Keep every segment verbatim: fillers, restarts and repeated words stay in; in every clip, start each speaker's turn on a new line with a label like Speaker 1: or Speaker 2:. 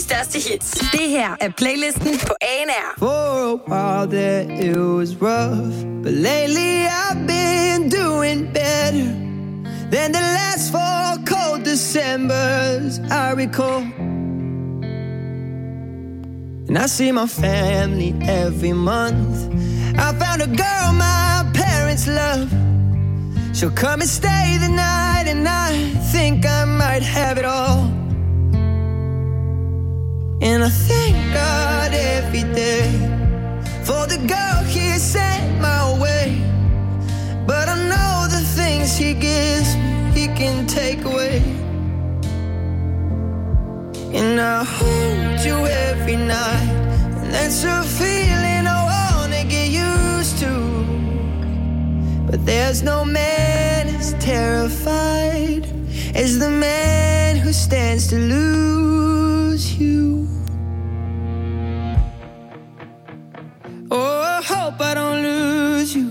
Speaker 1: største hits. Det her er playlisten på A and R.
Speaker 2: For a while there it was rough, but lately I've been doing better than the last four cold Decembers I recall. And I see my family every month. I found a girl my parents love. She'll come and stay the night, and I think I might have it all. And I thank God every day for the girl He sent my way. But I know the things He gives me, He can take away. And I hold you every night, and that's a feeling I wanna get used to. But there's no man as terrified as the man who stands to lose you. Oh, I hope I don't lose you.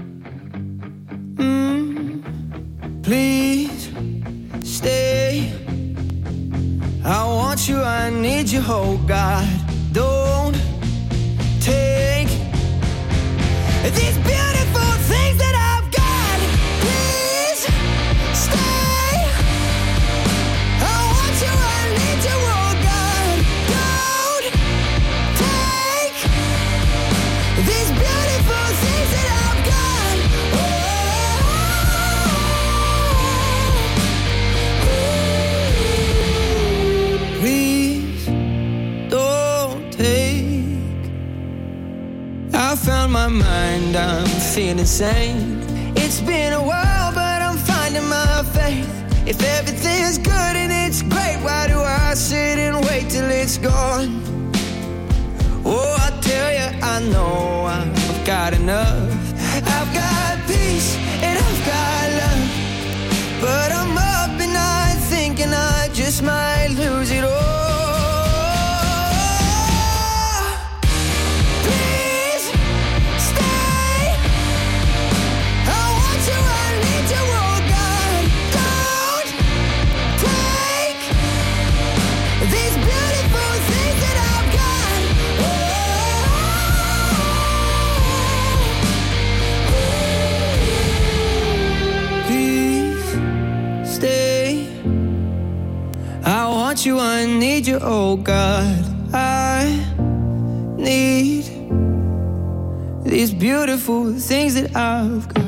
Speaker 2: Mm, please stay. I want you, I need you, oh God. Don't take these beautiful things that I've got. Please stay. I want you, I need you, oh God. Don't take these beautiful things that I've got. Oh, please don't take. I found my mind, I'm feeling sane. It's been a while, but I'm finding my faith. If everything's good and it's great, why do I sit and wait till it's gone? Oh, I tell you, I know I've got enough. I've got peace and I've got love, but I'm up at night thinking I just might lose it all. Please stay. I want you, I need you, oh God. Don't take these beautiful things that I've got. Please stay. I want you, I need you, oh God. I need these beautiful things that I've got.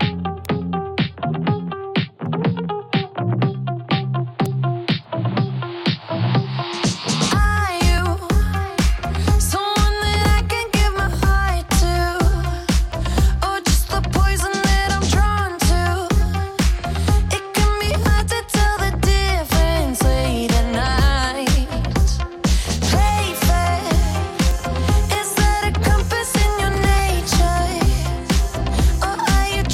Speaker 3: Are you someone that I can give my heart to, or just the poison that I'm drawn to? It can be hard to tell the difference late at night. Play fair. Is that a compass in your nature, or are you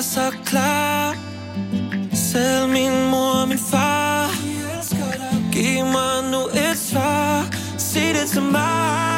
Speaker 2: er så klar. Selv min mor og min far. Giv mig nu et svar. Sig det til mig.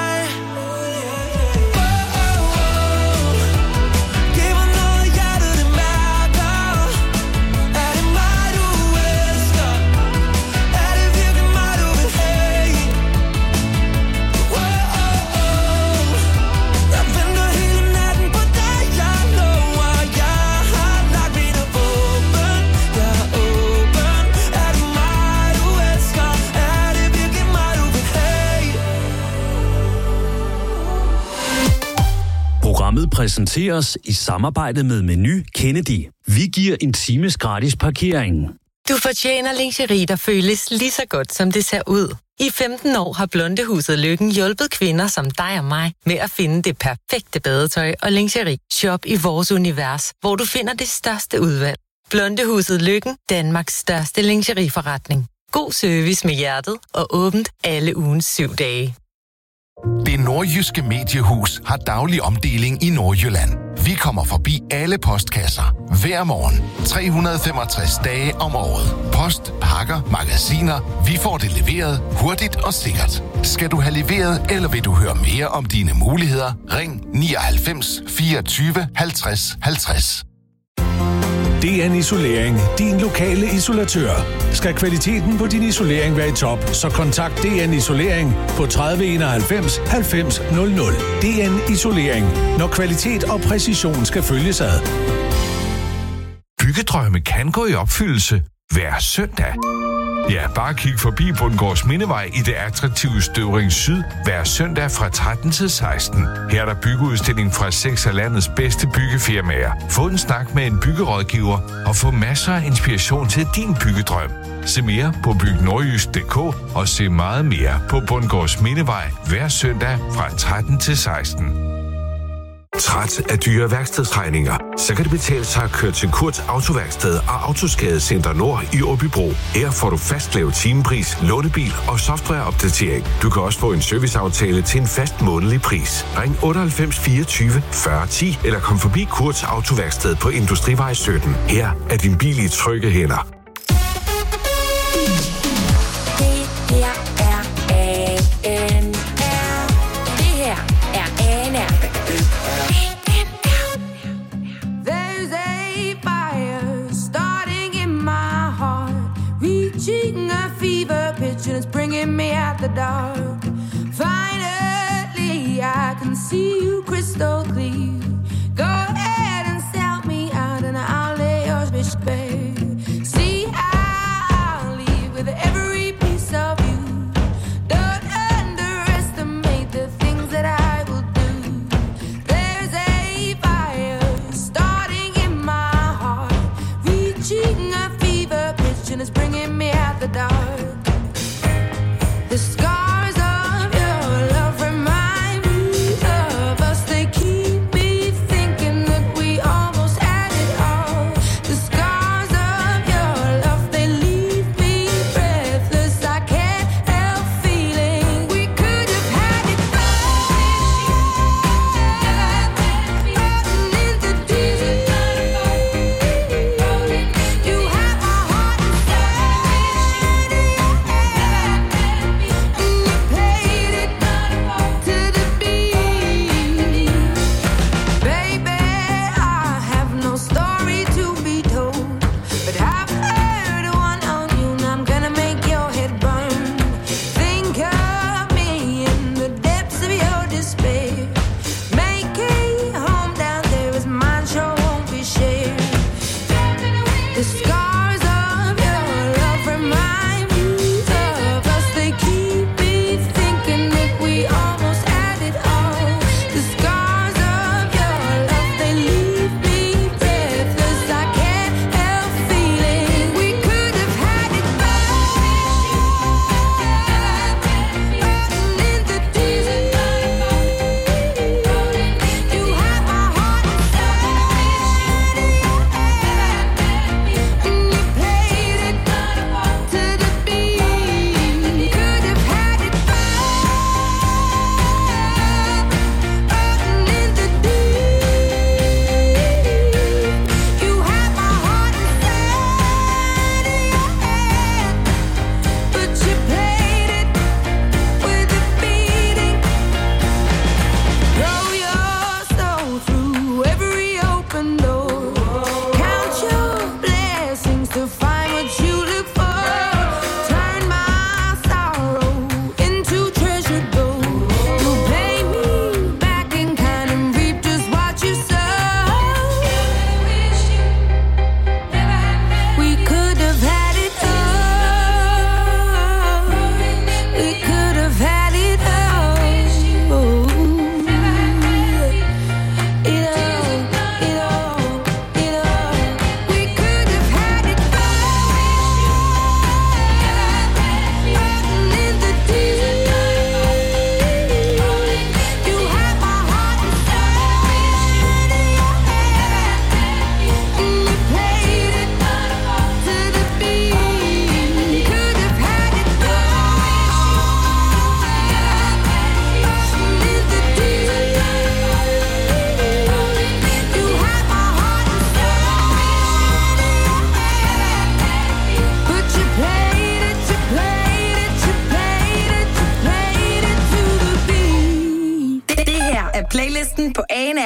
Speaker 4: Programmet præsenteres i samarbejde med Meny Kennedy. Vi giver en times gratis parkering.
Speaker 5: Du fortjener lingerie, der føles lige så godt, som det ser ud. I femten år har Blondehuset Lykken hjulpet kvinder som dig og mig med at finde det perfekte badetøj og lingerie. Shop i vores univers, hvor du finder det største udvalg. Blondehuset Lykken, Danmarks største lingerieforretning. God service med hjertet og åbent alle ugens syv dage.
Speaker 6: Det nordjyske mediehus har daglig omdeling i Nordjylland. Vi kommer forbi alle postkasser hver morgen, tre hundrede og femogtres dage om året. Post, pakker, magasiner. Vi får det leveret hurtigt og sikkert. Skal du have leveret, eller vil du høre mere om dine muligheder? Ring nioghalvfems fireogtyve halvtreds halvtreds.
Speaker 7: D N Isolering, din lokale isolatør. Skal kvaliteten på din isolering være i top, så kontakt D N Isolering på tredive enoghalvfems halvfems nul nul. D N Isolering, når kvalitet og præcision skal følges ad.
Speaker 8: Byggedrømme kan gå i opfyldelse hver søndag. Ja, bare kig forbi Bundgårds Mindevej i det attraktive Støvring Syd hver søndag fra tretten til seksten. Her er der byggeudstilling fra seks af landets bedste byggefirmaer. Få en snak med en byggerådgiver og få masser af inspiration til din byggedrøm. Se mere på byg nordjysk punktum d k og se meget mere på Bundgårds Mindevej hver søndag fra tretten til seksten.
Speaker 9: Træt af dyre værkstedsregninger? Så kan det betale sig at køre til Kurts Autoværksted og Autoskadecenter Nord i Åbybro. Her får du fastlavet timepris, lånebil og softwareopdatering. Du kan også få en serviceaftale til en fast månedlig pris. Ring otteoghalvfems fireogtyve fyrre ti eller kom forbi Kurts Autoværksted på Industrivej sytten. Her er din bil i trygge hænder.
Speaker 3: It's bringing me out the dark. Finally, I can see you crystal clear. Go ahead and sell me out, and I'll lay yours bitch bare. See, I'll leave with every piece of you. Don't underestimate the things that I will do. There's a fire starting in my heart, reaching a fever pitch, and it's bringing me out the dark. The scars of your love remind me of us. They keep me thinking that we almost had it all. The scars of your love, they leave me breathless. I can't help feeling we could have had it all. Rolling into deep. You have my heart inside.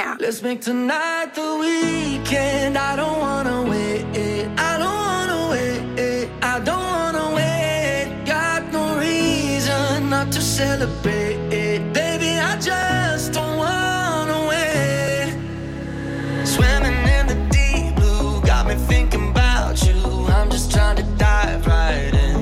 Speaker 1: R.
Speaker 2: Let's make tonight the weekend. I don't wanna wait. I don't wanna wait. I don't wanna wait. Got no reason not to celebrate. Baby, I just don't wanna wait. Swimming in the deep blue got me thinking about you. I'm just trying to dive right in.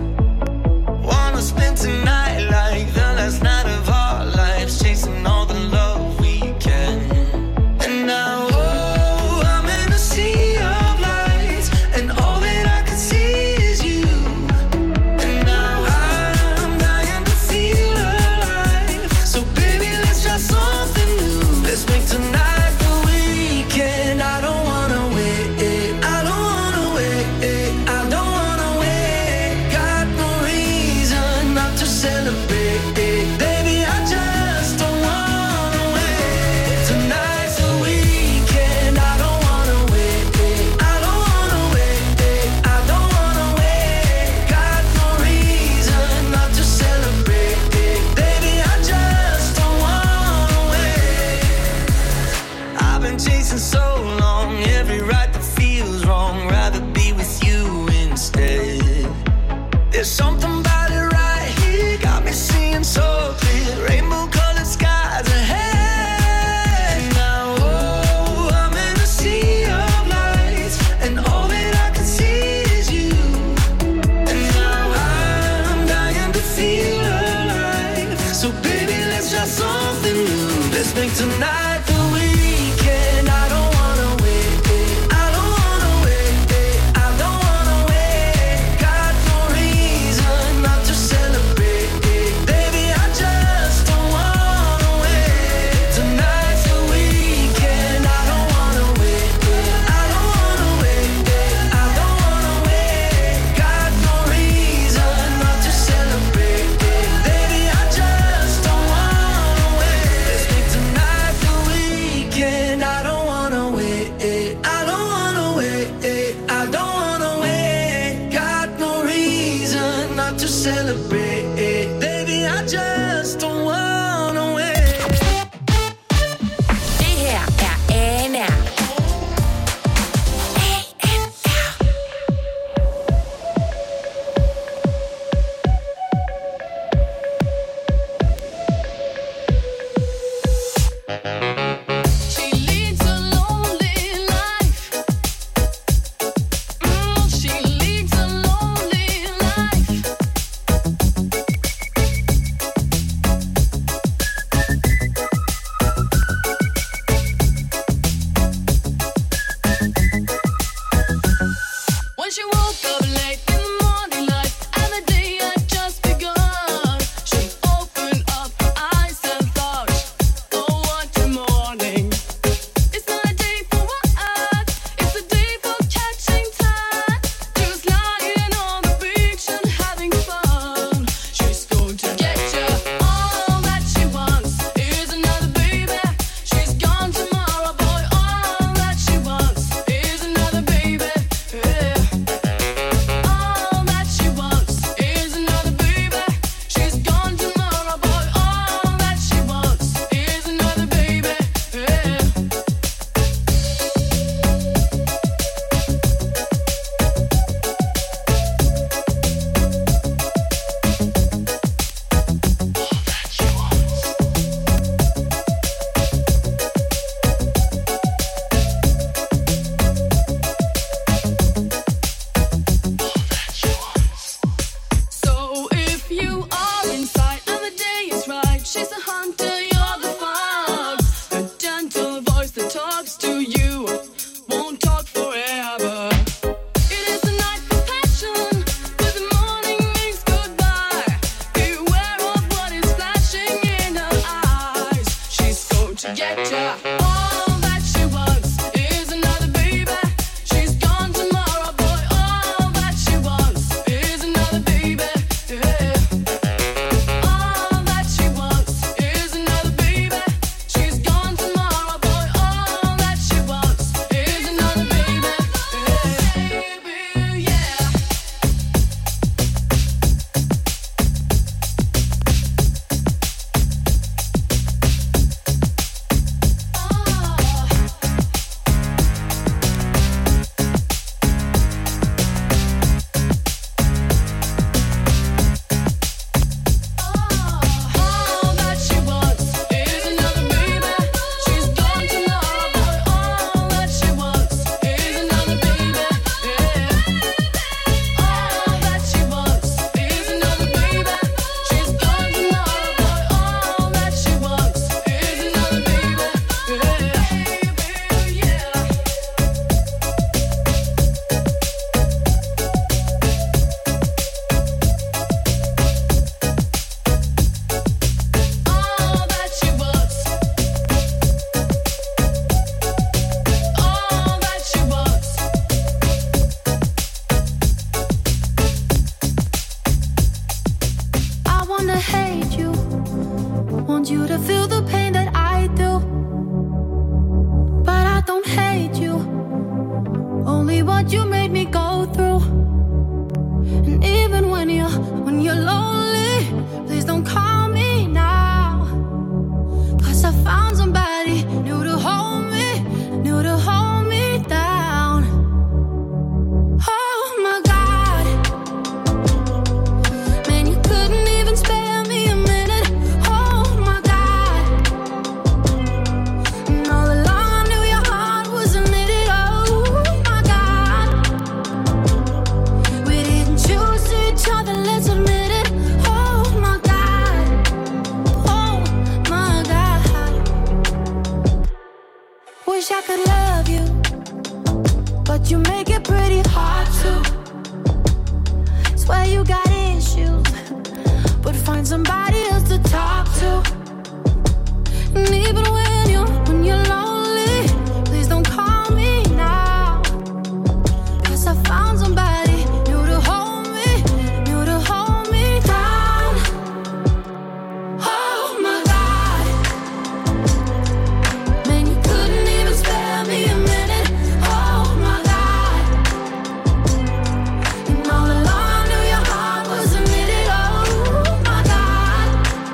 Speaker 2: Wanna spend tonight like the last night of our lives, chasing all the love we can. And now, oh, I'm in a sea of lights, and all that I can see is you. And now I'm dying to feel alive. So baby, let's try something new. Let's make tonight the weekend. I don't wanna wait. I don't wanna wait. I don't wanna wait. Got no reason not to celebrate. Baby, I just don't wanna wait. Tonight's the weekend. I don't wanna wait. I don't wanna wait. I don't wanna wait. Got no reason not to celebrate. Baby, I just don't wanna wait. I've been chasing so long, every right that feels wrong. Rather be with you instead. There's something about it right here, got me seeing so clear. Rainbow colored skies ahead. Now, oh, I'm in a sea of lights, and all that I can see is you. And now I'm dying to feel alive. So baby, let's try something new. Let's make tonight the weekend. I don't wanna wait. I don't wanna wait. I don't wanna wait. Got no reason not to celebrate. Baby, I just don't wanna wait. Tonight's the weekend. I don't wanna wait. I don't wanna wait. I don't wanna wait. Got no reason not to celebrate. Baby, I just don't wanna wait. Let's make tonight the weekend. I don't wanna wait. I don't wanna wait. I don't wanna wait. Got no reason not to celebrate. Baby, I just don't wanna wait.
Speaker 1: Det her er A N R. A N R.
Speaker 3: She leads a lonely life. Mm, she leads a lonely life. but you make it pretty hard to. Swear you got issues, but find somebody else to talk to. And even when you're, when you're lonely, please don't call me now. Cause I found somebody new to hold me, new to hold me down. Oh my God, man, you couldn't even spare me a minute. Oh my God, and all along I knew your heart wasn't in it. Oh my God,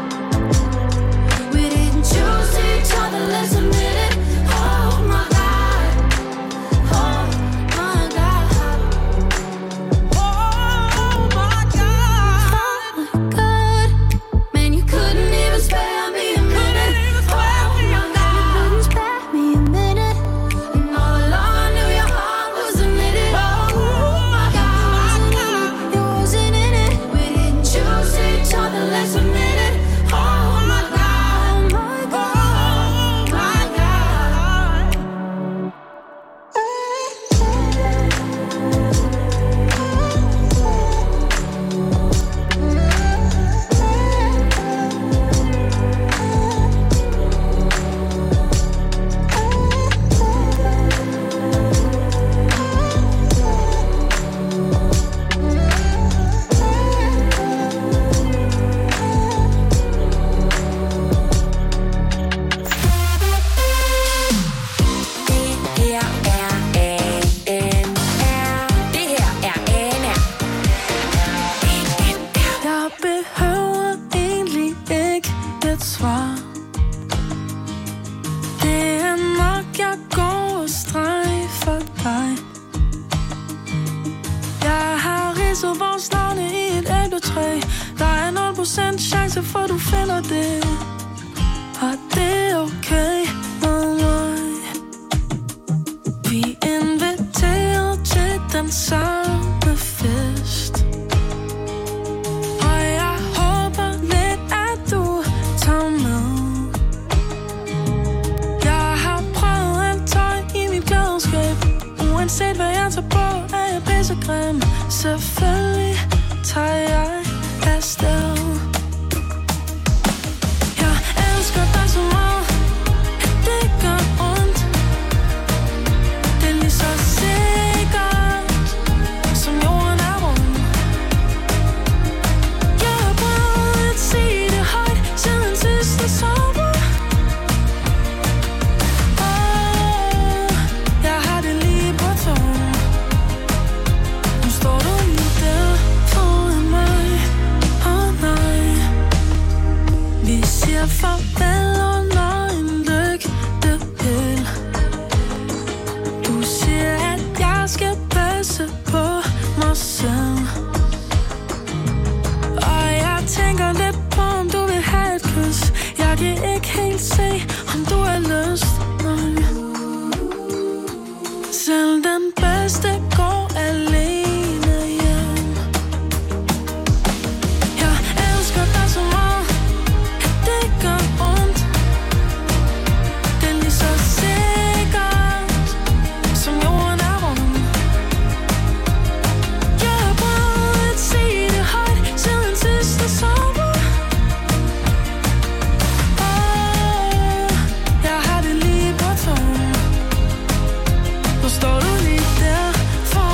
Speaker 3: we didn't choose each other, let's admit it. Oh my God, oh my God, oh my God, oh my God, man, you couldn't even spare me a minute. Oh my God, you couldn't spare me a minute. And all along I knew your heart wasn't in it. Oh my God, it wasn't in it. We didn't choose each other, let's admit it. Oh my God, oh my God, my God.
Speaker 1: Det her er A N R.
Speaker 3: Jeg behøver egentlig ikke et svar. Det er nok, jeg går og strejfer dig. Jeg har ridset vores navne i et æbletræ. Der er nul procent chance for, du finder det. Og det er okay med mig. Vi er inviteret til den samme fest. Og jeg håber lidt, at du tager med. Jeg har prøvet alt tøj i mit klædeskab. Uanset hvad jeg tager på, er jeg pissegrim. Selvfølgelig tager jeg afsted. Jeg elsker dig så meget, at det gør ondt. Det er lige så sikkert, som jorden er rund. Jeg har prøvet at sige det højt, siden sidste sommer. Åh, jeg har det lige på tungen. Nu står du lige der foran mig. Åh nej, vi siger farvel under en lygtepæl. Du siger, at jeg skal passe på mig selv. Og jeg tænker lidt på, om du vil have et kys. Jeg kan ikke helt se, om du har lyst. Nej. Selv den bedste går alene hjem. Jeg elsker dig så meget, at det gør ondt. Det er lige så sikkert, som jorden er rund. Jeg har prøvet at sige det højt, siden sidste sommer. Åh, jeg har det lige på tungen. Nu står du lige der for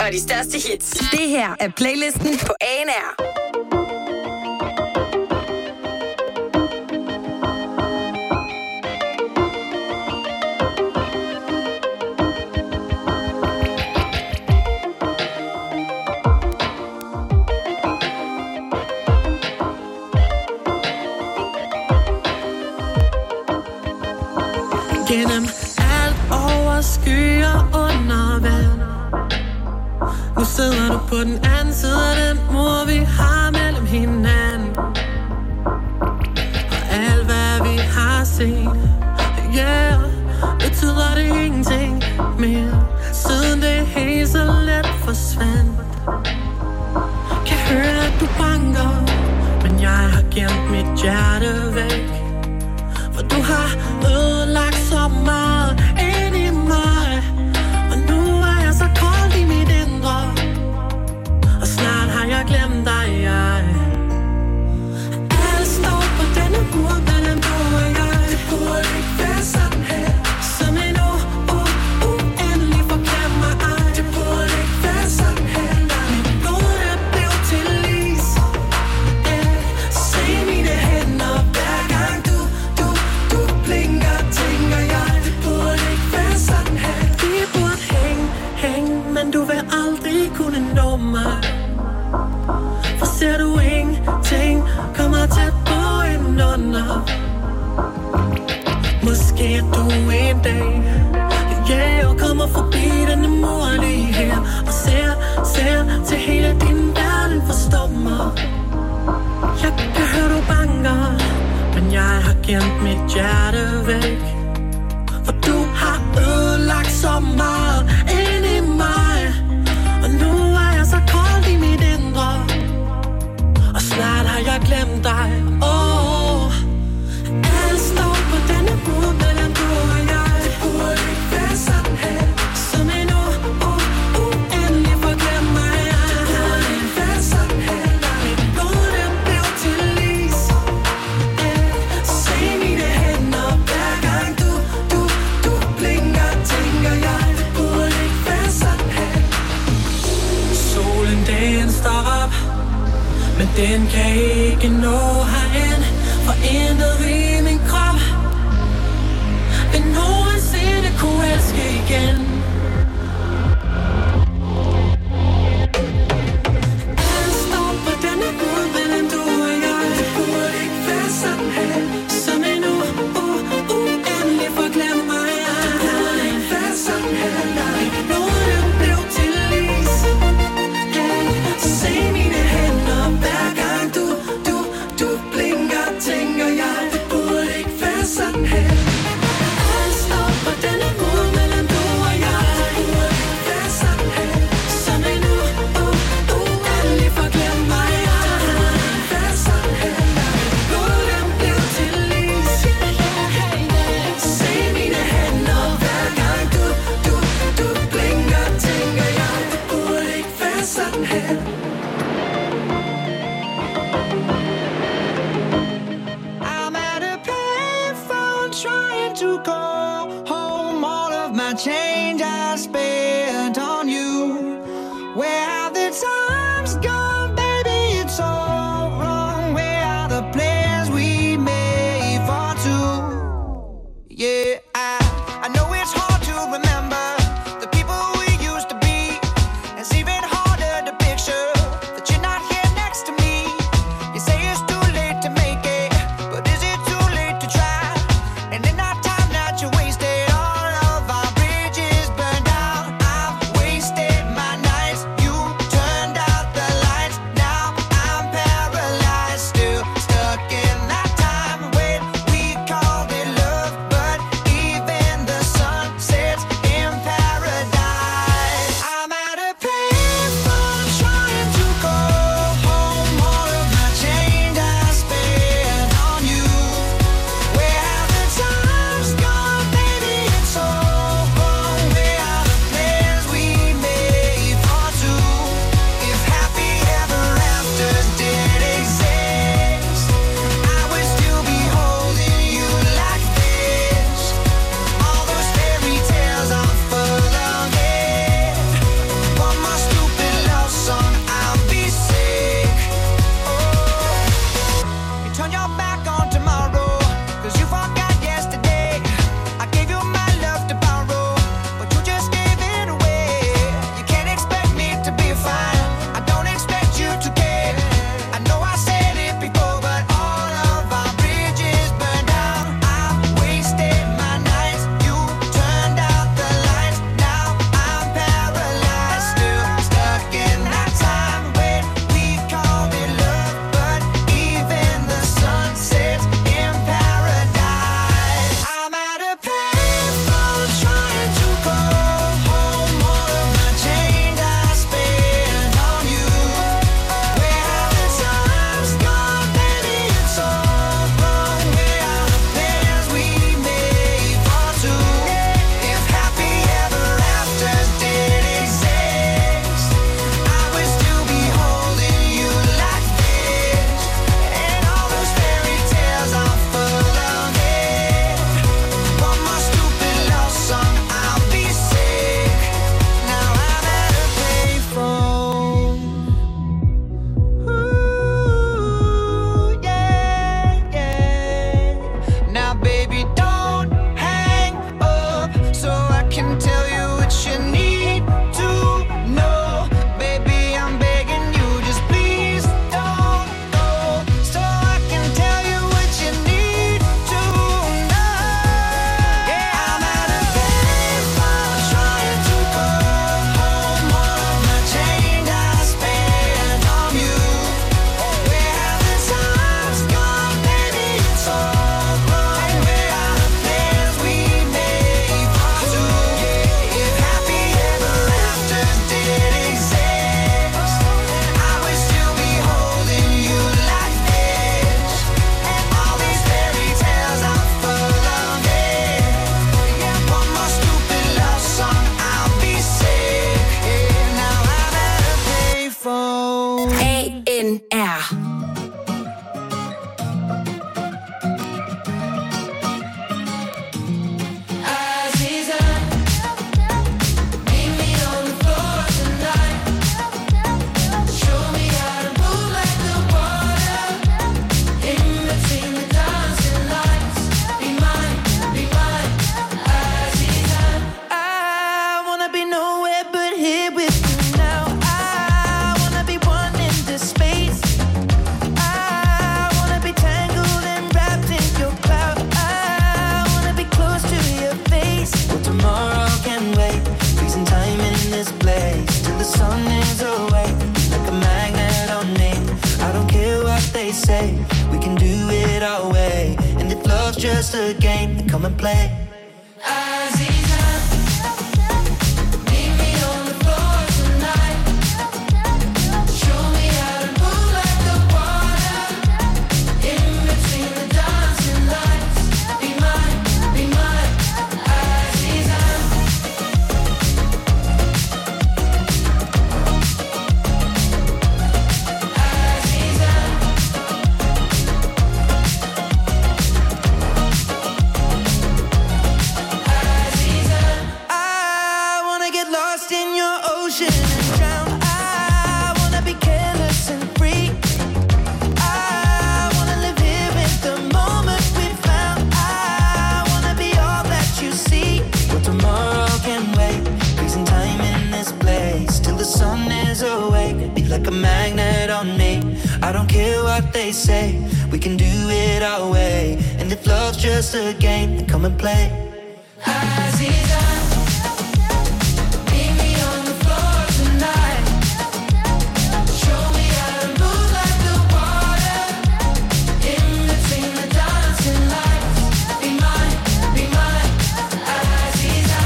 Speaker 1: og de største hits. Det her er playlisten på A N R.
Speaker 10: Gennem alt over skyer under vand. Nu sidder du på den anden side af den mur, vi har mellem hinanden. Og alt hvad vi har set, yeah, betyder det ingenting mere. Siden det helt så let forsvandt. Kan høre at du banker, men jeg har gemt mit hjerte væk. For du har ødelagt så meget ind i mig. Og nu er jeg så kold i mit indre. Og snart har jeg glemt dig, jeg. Alt står på denne mur mellem du og jeg. Det burde ikke være sådan her. Som en u- u- uendelig forklemmer ej. Det burde ikke være sådan her. Mit blod er blevet til is. eh. Se mine hænder hver gang du blinker, tænker jeg, det burde ikke være sådan her. Vi burde hænge, hænge, men du vil aldrig kunne nå mig. For ser du ingenting, kommer tæt på en under. Måske du en dag, yeah, og kommer forbi denne mur lige her. Og ser, ser til hele din verden, forstår mig. Jeg kan høre du banker, men jeg har gemt mit hjerte væk. For du har ødelagt så meget ind i mig. Og nu er jeg så kold i mit indre. Og snart har jeg glemt dig. Åh, oh, alt står på denne mur mellem du og jeg. Det burde ikke være sådan her. Som en u- u- uendelig forglemmer jeg. Det burde ikke være sådan her. Mit blod er blevet til is. Se mine hænder hver gang du, du, du blinker, tænker jeg, det burde ikke være sådan her. Solen den står op, men den kan ikke nå herind. For intet ved min krop vil nogensinde kunne elske igen. Alt står på denne mur mellem du og jeg. Det burde ikke være sådan her. Som en u- u- uendelig forglemmer jeg. Det burde ikke være sådan her. Mit blod er blevet til is. Se mine hænder hver gang du, du, du blinker, tænker jeg, det burde ikke være sådan her. Alt står på denne mur mellem du og jeg. Det burde ikke være sådan her. Som en u- u- uendelig forglemmer jeg. Det burde ikke være sådan her. Mit blod er blevet til is. Se mine hænder hver gang du, du, du blinker, tænker jeg, det burde ikke være sådan her.
Speaker 2: I'm at a payphone trying to call home. All of my change I spent on you. Where have the times gone, baby? It's all wrong. Where are the plans we made for two? Yeah, I, I know it's hard to remember the people we used to be. It's even harder to picture that you're not here next to me. You say it's too late to make it, but is it too late to try? And in that time that you wasted, all of our bridges just a game, then come and play. Aziza, meet me on the floor tonight. Show me how to move like the water in between the dancing lights. Be mine, be mine, Aziza. Aziza. I wanna get lost in your ocean and drown. I wanna be careless and free. I wanna live here in the moment we found. I wanna be all that you see. But tomorrow can wait. Freezing time in this place till the sun is awake. Be like a magnet on me. I don't care what they say. We can do it our way. And if love's just a game, then come and play. Aziza, meet me on the floor tonight. Show me how to move like the water in between the dancing lights. Be mine, be mine, Aziza.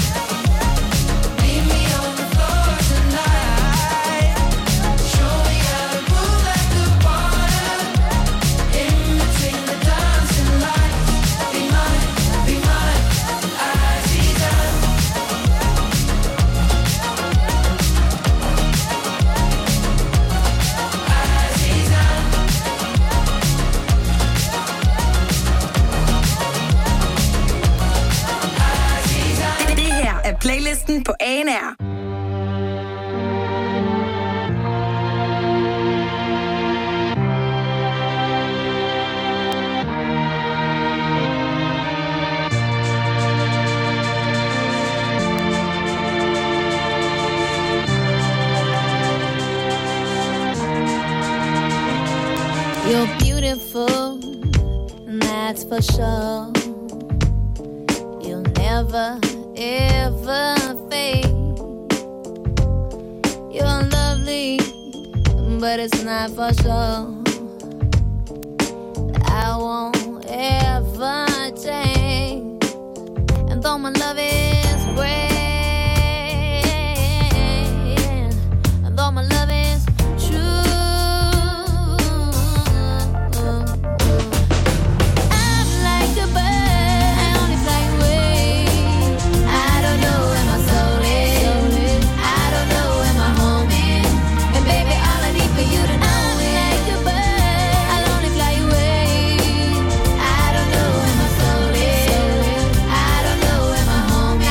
Speaker 2: Meet me on the floor tonight. Show me how to move like the water in between the dancing lights. Be mine, be mine, Aziza.
Speaker 1: Det her er playlisten på A N R.
Speaker 11: You're beautiful, and that's for sure. You'll never, ever fade. You're lovely, but it's not for sure. I won't ever change. And though my love is great, and though my love is true, I'm like a bird, I only fly away. I don't know where my soul is, I don't know where my home is. And baby, all I need for you to know is I'm like a bird, I'll only fly away. I don't know where my soul is, I don't know where my home is.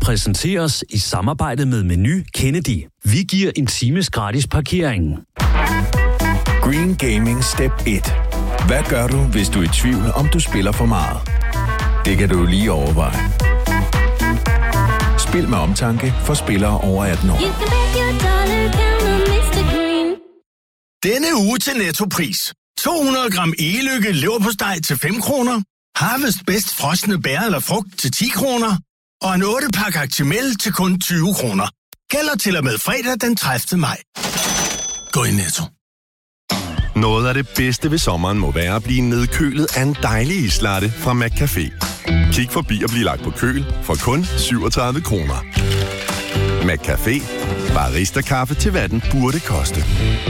Speaker 4: præsenteres i samarbejde med Meny Kennedy. Vi giver en times gratis parkering.
Speaker 12: Green Gaming Step et. Hvad gør du, hvis du er i tvivl, om du spiller for meget? Det kan du lige overveje. Spil med omtanke for spillere over atten år.
Speaker 13: Denne uge til Nettopris. to hundrede gram e-lykke leverpostej til fem kroner. Harvest bedst frosne bær eller frugt til ti kroner. Og en otte pakke Actimel til kun tyve kroner. Gælder til og med fredag den tredivte maj. Gå i Netto.
Speaker 14: Noget af det bedste ved sommeren må være at blive nedkølet af en dejlig islatte fra McCafé. Kig forbi og bliv lagt på køl for kun syvogtredive kroner. McCafé. Barista-kaffe til hvad den burde koste.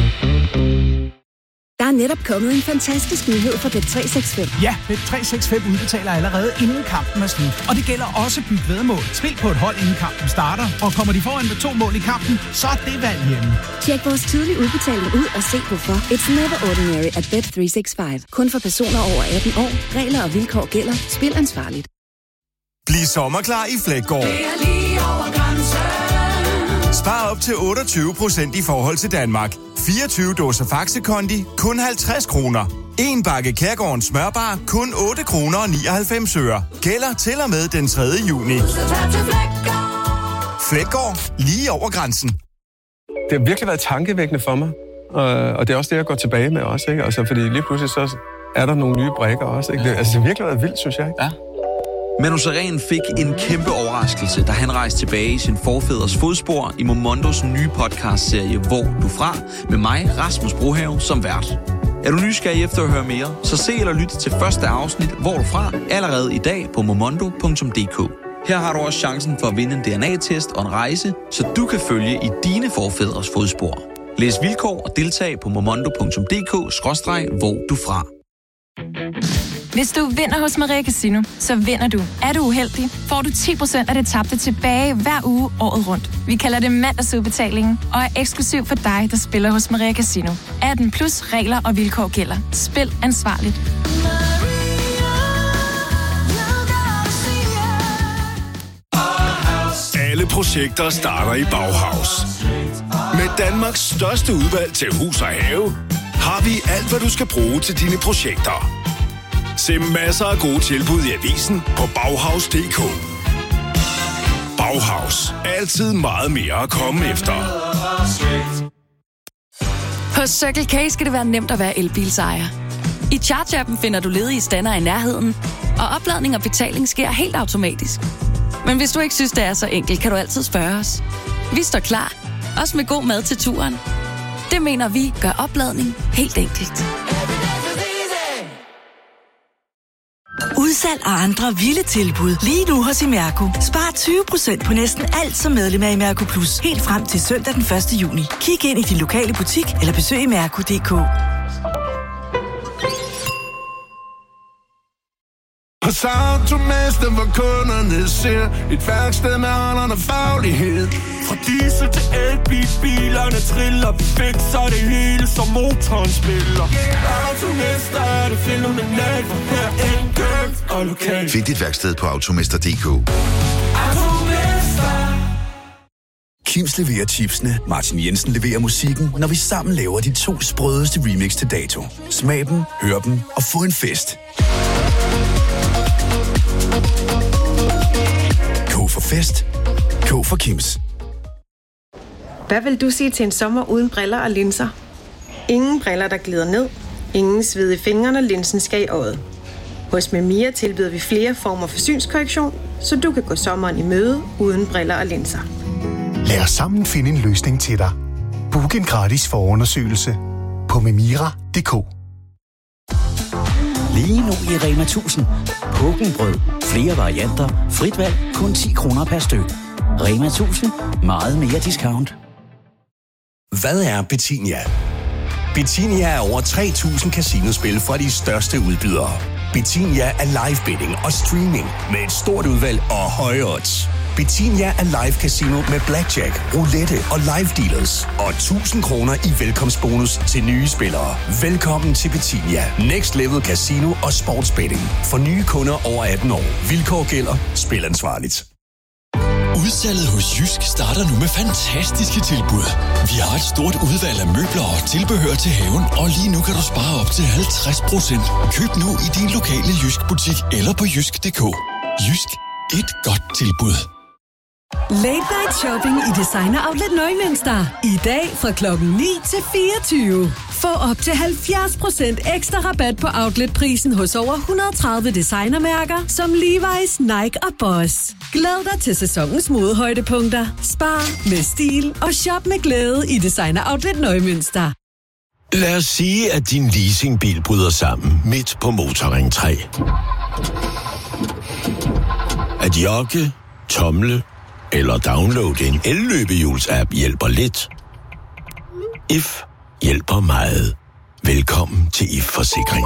Speaker 15: Der er netop kommet en fantastisk nyhed fra Bet tre seks fem.
Speaker 16: Ja, Bet tre seks fem udbetaler allerede inden kampen er slut. Og det gælder også byt væddemål. Spil på et hold inden kampen starter, og kommer de foran med to mål i kampen, så er det valg hjemme.
Speaker 15: Tjek vores tidlige udbetaling ud og se hvorfor. It's never ordinary at Bet tre seks fem. Kun for personer over atten år. Regler og vilkår gælder. Spil ansvarligt.
Speaker 17: Bliv sommerklar i Fleggaard. Det er lige over grænsen. Spar op til otteogtyve procent i forhold til Danmark. fireogtyve dåser Faxe Kondi, kun halvtreds kroner. En bakke Kærgårdens smørbar, kun otte kroner og nioghalvfems øre. Gælder til og med den tredje juni. Fleggaard, lige over grænsen.
Speaker 18: Det har virkelig været tankevækkende for mig. Og det er også det, jeg går tilbage med også, ikke? Altså, fordi lige pludselig så er der nogle nye brækker også, ikke? Det, altså, det har virkelig været vildt, synes jeg, ikke?
Speaker 19: Ja. Manu Sareen fik en kæmpe overraskelse, da han rejste tilbage i sin forfædres fodspor i Momondos nye podcastserie Hvor du fra, med mig, Rasmus Brohave, som vært. Er du nysgerrig efter at høre mere, så se eller lyt til første afsnit Hvor du fra, allerede i dag på momondo punktum d k. Her har du også chancen for at vinde en D N A-test og en rejse, så du kan følge i dine forfædres fodspor. Læs vilkår og deltag på momondo punktum d k skråstreg hvor du fra.
Speaker 20: Hvis du vinder hos Maria Casino, så vinder du. Er du uheldig, får du ti procent af det tabte tilbage hver uge året rundt. Vi kalder det mandagsudbetalingen og er eksklusiv for dig, der spiller hos Maria Casino. atten plus regler og vilkår gælder. Spil ansvarligt.
Speaker 21: Alle projekter starter i Bauhaus. Med Danmarks største udvalg til hus og have, har vi alt, hvad du skal bruge til dine projekter. Se masser af gode tilbud i avisen på Bauhaus punktum d k. Bauhaus. Altid meget mere at komme efter.
Speaker 22: Hos Circle K skal det være nemt at være elbilsejer. I Charge-appen finder du ledige stander i nærheden, og opladning og betaling sker helt automatisk. Men hvis du ikke synes, det er så enkelt, kan du altid spørge os. Vi står klar, også med god mad til turen. Det mener vi gør opladning helt enkelt.
Speaker 23: Udsalg og andre vilde tilbud lige nu hos Imerco. Spar tyve procent på næsten alt som medlem af Imerco Plus. Helt frem til søndag den første juni. Kig ind i din lokale butik eller besøg imerco punktum d k.
Speaker 24: Hos Automester, hvor kunderne ser et værksted med ånderne faglighed.
Speaker 10: Fra diesel til elbil, bilerne triller, vi fikser det hele, som motoren spiller. Yeah, Automester er det fænomenalt, for hver enkelt og lokalt.
Speaker 25: Find dit værksted på automester punktum d k.
Speaker 26: Kims leverer chipsene, Martin Jensen leverer musikken, når vi sammen laver de to sprødeste remix til dato. Smag dem, hør dem og få en fest. K for fest. K for Kims.
Speaker 27: Hvad vil du sige til en sommer uden briller og linser? Ingen briller, der glider ned. Ingen sved i fingrene, linsen skal i øjet. Hos Memia tilbyder vi flere former for synskorrektion, så du kan gå sommeren i møde uden briller og linser.
Speaker 28: Lad os sammen finde en løsning til dig. Book en gratis forundersøgelse på memira punktum d k.
Speaker 29: Lige nu i Rema tusind. Pukkenbrød. Flere varianter. Frit valg. Kun ti kroner per styk. Rema tusind. Meget mere discount.
Speaker 30: Hvad er Betinia? Betinia er over tre tusind casinospil fra de største udbydere. Betinia er live betting og streaming med et stort udvalg og høje odds. Betinia er live casino med blackjack, roulette og live dealers. Og tusind kroner i velkomstbonus til nye spillere. Velkommen til Betinia. Next Level Casino og Sportsbetting. For nye kunder over atten år. Vilkår gælder. Spil ansvarligt.
Speaker 1: Udsalget hos Jysk starter nu med fantastiske tilbud. Vi har et stort udvalg af møbler og tilbehør til haven, og lige nu kan du spare op til halvtreds procent. Køb nu i din lokale Jysk-butik eller på jysk punktum d k. Jysk. Et godt tilbud.
Speaker 2: Late Night Shopping i Designer Outlet Nøgmønster. I dag fra klokken ni til fireogtyve. Få op til halvfjerds procent ekstra rabat på outletprisen hos over et hundrede og tredive designermærker som Levi's, Nike og Boss. Glæd dig til sæsonens modehøjdepunkter. Spar med stil og shop med glæde i Designer Outlet Nøgmønster.
Speaker 3: Lad os sige, at din leasingbil bryder sammen midt på Motorring tre. At jogge, tomle eller downloade en elløbehjuls-app hjælper lidt. If hjælper meget. Velkommen til If Forsikring.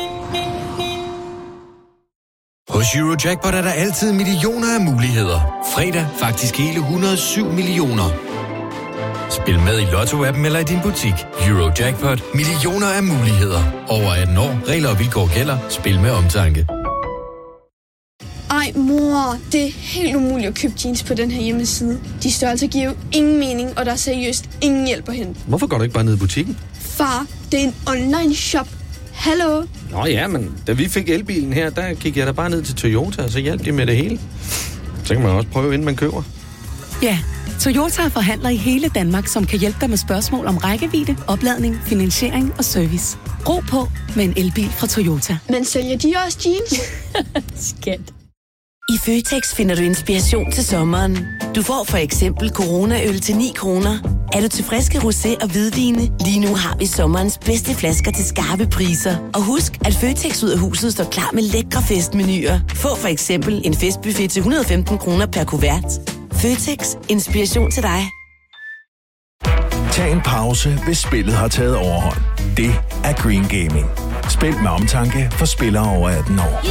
Speaker 4: Hos Eurojackpot er der altid millioner af muligheder. Fredag faktisk hele et hundrede og syv millioner. Spil med i Lotto-appen eller i din butik. Eurojackpot. Millioner af muligheder. Over atten år. Regler og vilkår gælder. Spil med omtanke.
Speaker 5: Ej, mor, det er helt umuligt at købe jeans på den her hjemmeside. De størrelser giver jo ingen mening, og der er seriøst ingen hjælp at hente.
Speaker 6: Hvorfor går du ikke bare ned i butikken?
Speaker 5: Far, det er en online shop. Hallo?
Speaker 6: Nå ja, men da vi fik elbilen her, der gik jeg da bare ned til Toyota, og så hjalp de med det hele. Så kan man også prøve, inden man køber.
Speaker 22: Ja, Toyota er forhandler i hele Danmark, som kan hjælpe dig med spørgsmål om rækkevidde, opladning, finansiering og service. Ro på med en elbil fra Toyota.
Speaker 5: Men sælger de også jeans?
Speaker 22: Skat.
Speaker 7: I Føtex finder du inspiration til sommeren. Du får for eksempel Corona-øl til ni kroner. Er du til friske rosé og hvidvine? Lige nu har vi sommerens bedste flasker til skarpe priser. Og husk, at Føtex ud af huset står klar med lækre festmenuer. Få for eksempel en festbuffet til et hundrede og femten kroner per kuvert. Føtex. Inspiration til dig.
Speaker 12: Tag en pause, hvis spillet har taget overhånd. Det er Green Gaming. Spil med omtanke for spillere over atten år.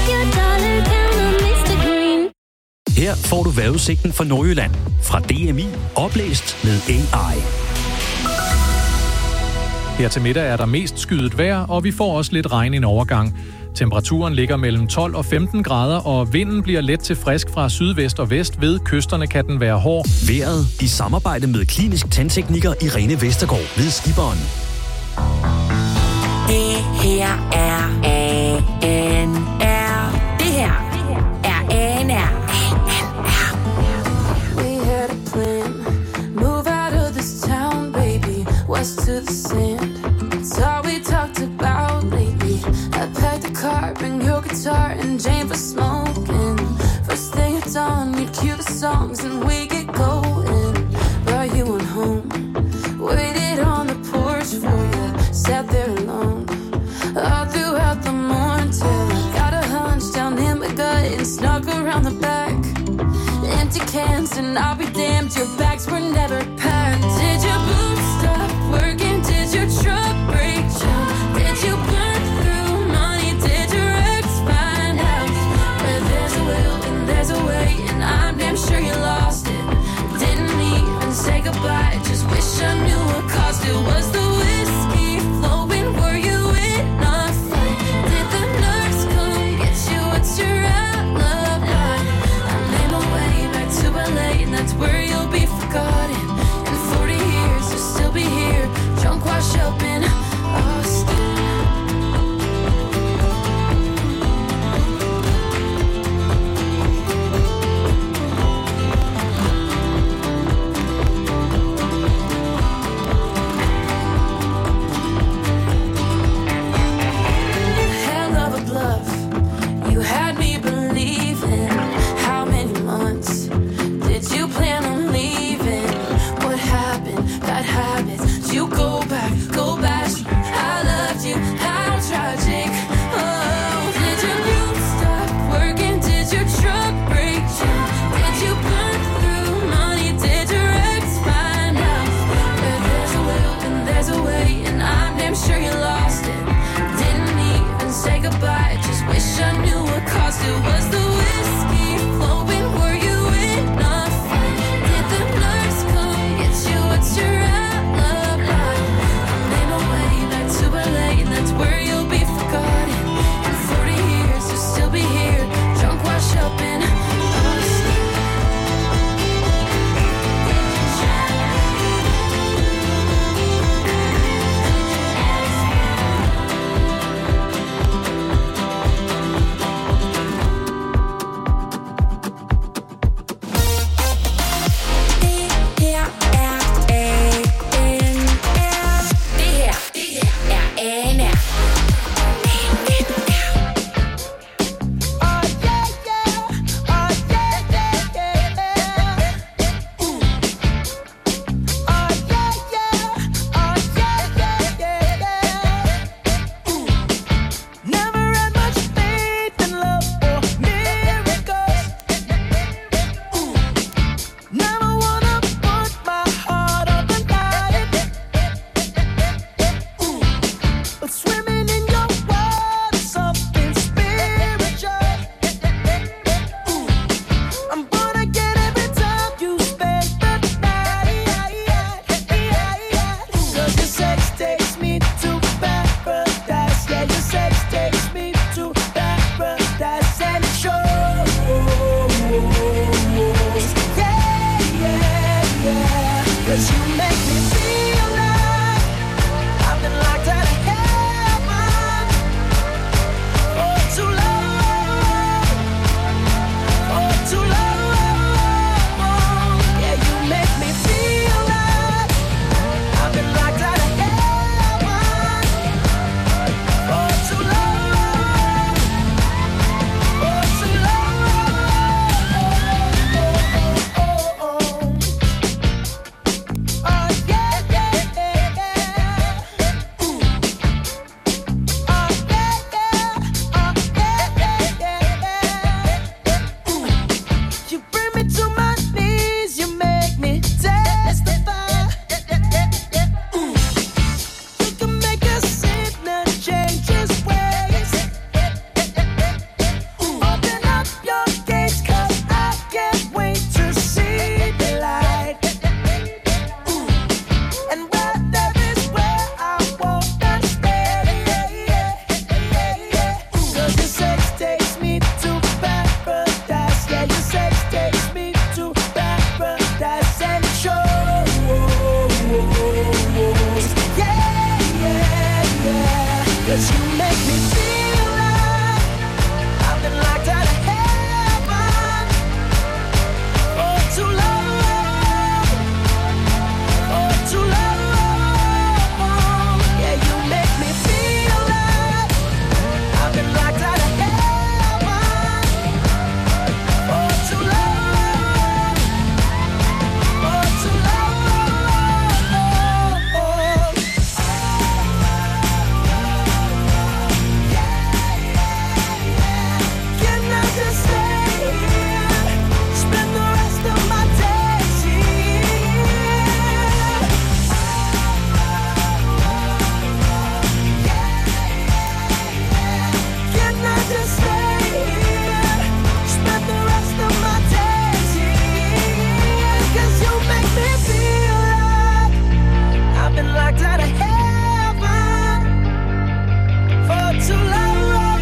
Speaker 29: Her får du vejrudsigten for Nordjylland fra D M I, oplæst med A I.
Speaker 8: Her til middag er der mest skyet vejr, og vi får også lidt regn i en overgang. Temperaturen ligger mellem tolv og femten grader, og vinden bliver let til frisk fra sydvest og vest. Ved kysterne kan den være hård.
Speaker 29: Vejret i samarbejde med Klinisk Tandtekniker Irene Vestergaard ved Skiberen.
Speaker 7: Det her er A N R. Det her er A N R.
Speaker 9: To the sand. It's all we talked about lately. I packed the car, bring your guitar and Jane for smoking. First thing at dawn, we'd cue the songs and we get going. Brought you on home, waited on the porch for you. Sat there alone, all throughout the morning till I got a hunch down in my gut and snuck around the back. Empty cans and I'll be damned, your bags were never packed. Did your boots stop working? Did your truck break down? Did you burn through money? Did your ex find out? Where there's a will and there's a way, and I'm damn sure you lost it. Didn't even say goodbye, just wish I knew what caused it. Was the whiskey flowing? Were you in a fight? Did the nurse come get you? What's your alibi? I made my way back to L A, and that's where you'll be forgotten. In forty years, you'll still be here, drunk, washed up in Austin. Hell of a bluff, you had me believing. How many months did you plan on leaving? What happened? Bad habits. You go back, go back. I loved you. How tragic. Oh, did your boots stop working? Did your truck break down? Did you burn through money? Did your ex find out? Where there's a will and there's a way, and I'm damn sure you lost it. Didn't even say goodbye, just wish I knew what caused it. Was the whiskey flowing? Were you in a fight? Did the nurse come get you? What's your alibi? I made my way back to L A, and that's where you'll be forgotten. In forty years, you'll still be here, drunk, washed up in Austin.
Speaker 10: I glad I heaven for too long,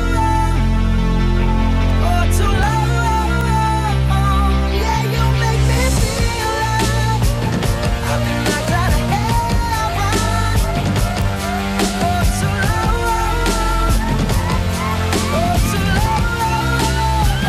Speaker 10: for too long. Yeah, you make me feel like I've been like glad I heaven for too long, for too long.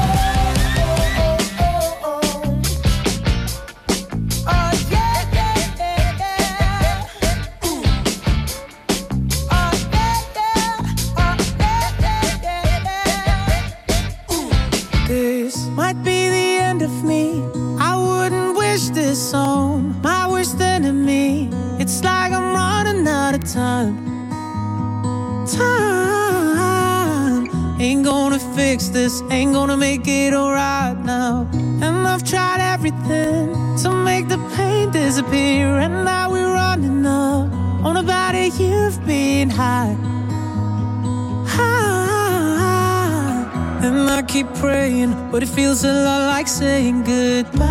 Speaker 10: Oh yeah, yeah, yeah, yeah. Ooh. Oh yeah, yeah. Oh yeah, yeah, yeah, yeah. Ooh. This might be the end of me. I wouldn't wish this on my worst enemy. It's like I'm running out of time. Time ain't gonna fix this, ain't gonna make it alright now. And I've tried everything to make the pain disappear, and now we're running up on about a year of being high. High. And I keep praying, but it feels a lot like saying goodbye.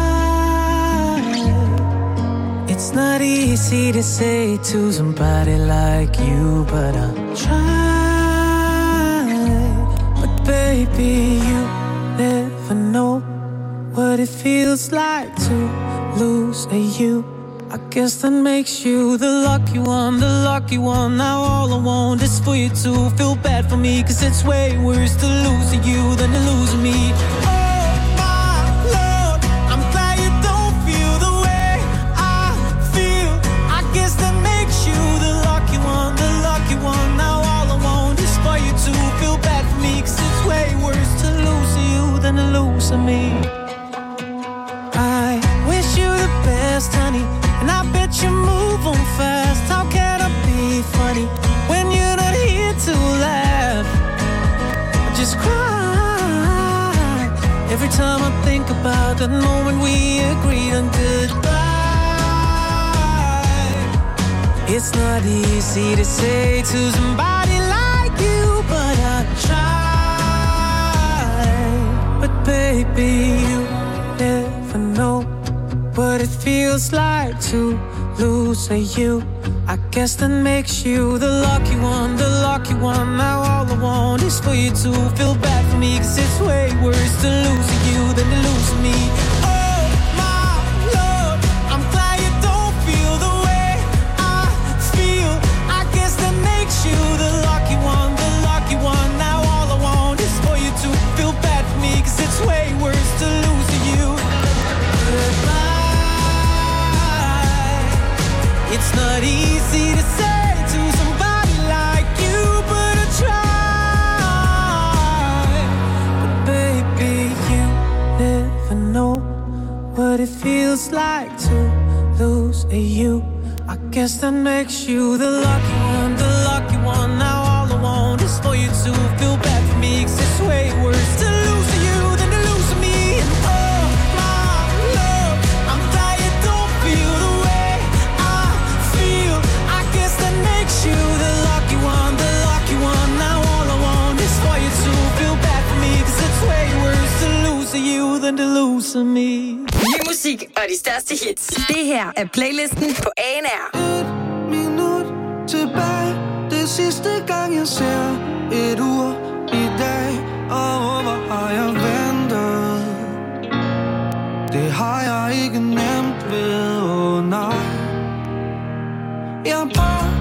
Speaker 10: It's not easy to say to somebody like you, but I'll try. But baby, you never know what it feels like to lose a you. I guess that makes you the lucky one, the lucky one. Now all I want is for you to feel bad for me, 'cause it's way worse to lose you than to lose me. Oh my Lord, I'm glad you don't feel the way I feel. I guess that makes you the lucky one, the lucky one. Now all I want is for you to feel bad for me, 'cause it's way worse to lose you than to lose me. I wish you the best, honey, and I bet you move on fast. How can I be funny when you're not here to laugh? I just cry every time I think about that moment we agreed on goodbye. It's not easy to say to somebody like you, but I try. But baby, you never know what it feels like to lose a you. I guess that makes you the lucky one, the lucky one. Now all I want is for you to feel bad for me, 'cause it's way worse to lose you than to lose me. Oh my Lord, I'm glad you don't feel the way I feel. I guess that makes you the lucky one, the lucky one. Now all I want is for you to feel bad for me, 'cause it's way worse to lose you. Goodbye. It's not easy to say to somebody like you, but I try. But baby, you never know what it feels like to lose a you. I guess that makes you the lucky one, the lucky one. Now all I want is for you to feel bad for me, 'cause it's way worse to lose you than to lose me. And oh my Lord, I'm glad you don't feel the way I feel. I guess that makes you the lucky one, the lucky one. Now all I want is for you to feel bad for me, 'cause it's way worse to lose you than to lose me.
Speaker 11: Ny musik og de største hits. Det her er playlisten på A N R.
Speaker 10: Et minut tilbage, det sidste gang jeg ser et ur i dag. Og hvor har jeg ventet? Det har jeg ikke nemt ved, åh oh, nej. Jeg bare